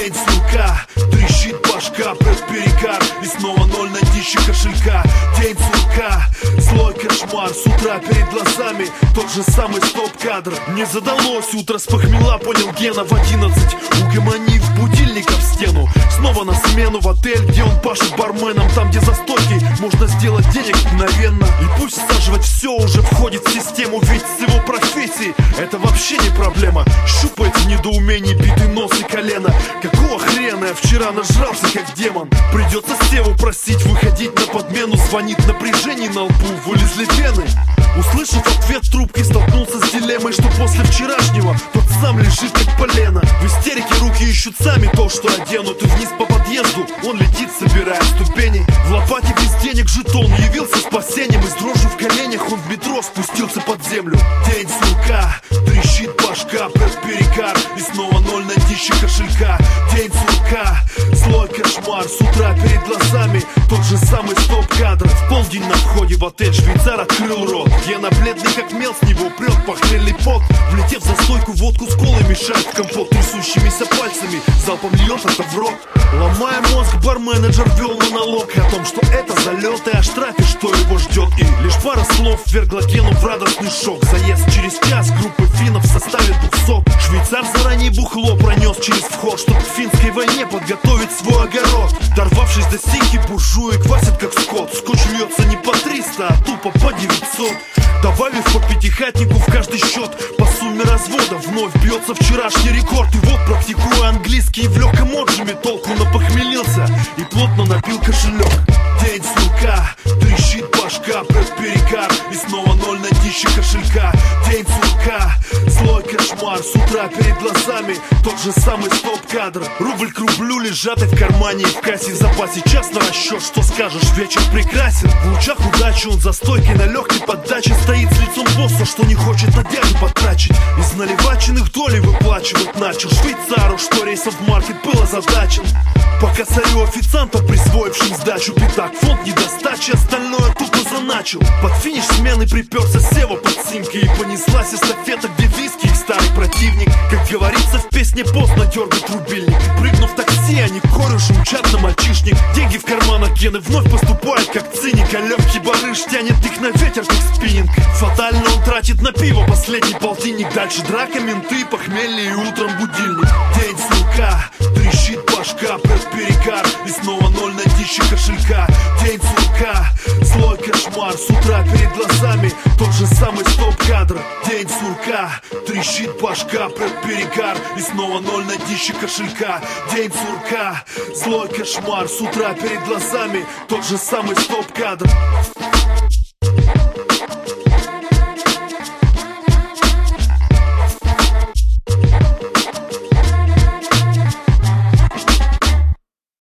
День сурка, трещит башка, перекар, и снова ноль на днище кошелька. День сурка, злой кошмар, с утра перед глазами тот же самый стоп-кадр. Не задалось утро с похмела, понял Гена в 11, угомонив будильников в стену. Снова на смену в отель, где он пашет барменом, там где за стойкой можно сделать денег мгновенно. И пусть саживать все уже входит в систему, ведь с его профессией это вообще не проблема. Щупает в недоумении битый нос и колено. Какого хрена я вчера нажрался как демон? Придется Севу просить выходить на подмену. Звонит напряжение на лбу, вылезли вены. Услышав ответ трубкой, столкнулся с дилеммой, что после вчерашнего тот сам лежит как полено. В истерике руки ищут сами то, что оденут, и вниз по подъезду он летит, собирая ступени. В лопате без денег жетон явился спасением, и с дрожью в коленях он в метро спустился под землю. День сурка, трещит башка, перекар, и снова ноль на днище кошелька. День сурка, злой кошмар, с утра перед глазами тот же самый стоп-кадр. В полдень на входе в отель швейцар открыл рот. Гена бледный как мел, с него прет похмельный пот. Влетев за стойку, водку с колой мешает в компот. Трясущимися пальцами залпом льет это в рот. Ломая мозг, барменеджер вел монолог о том, что это залет и о штрафе, что его ждет. И лишь пара слов ввергла Гену в радостный шок. Заезд через час группы финнов в составе 200. Швейцар заранее бухло пронес через вход, чтоб к финской войне подготовить свой огород. Дорвавшись до синьки, буржуи квасят как скот. Скотч льется не по 300, а тупо по 900. Добавив по пятихатнику в каждый счет, по сумме развода вновь бьется вчерашний рекорд. И вот, практикуя английский в легком отжиме, толку напохмелился и плотно набил кошелек. День сурка, трещит башка, перекар, и снова ноль на днище кошелька. День сурка, злой кошмар, с утра перед глазами тот же самый стоп-кадр. Рубль к рублю лежатый в кармане и в кассе, в запасе час на расчет. Что скажешь, вечер прекрасен. В лучах удачи он за стойкой на легкой поддаче стоит с лицом босса, что не хочет одежду потрачить. Из наливаченных долей выплачивать начал швейцару, что рейсов в маркет был озадачен. По косарю официанта, присвоившим сдачу пятак, фонд недостачи, остальное тупо заначил. Под финиш смены приперся Сева под симкой, и понеслась эстафета, где виски их старый противник. Как говорится в песне, поздно дергать рубильник. Прыгнув в такси, они корюши мчат на мальчишник. Деньги в карманах Гены вновь поступают как циник, а легкий барыш тянет их на ветер как спиннинг. Фатально он тратит на пиво последний полтинник. Дальше драка, менты, похмелье и утром будильник. День сурка, трещит башка, перекар, и снова ноль на днище кошелька. День сурка, злой кошмар, с утра перед глазами тот же самый стоп-кадр. День сурка, трещит башка, перекар, и снова ноль на днище кошелька. День сурка, злой кошмар, с утра перед глазами тот же самый стоп-кадр.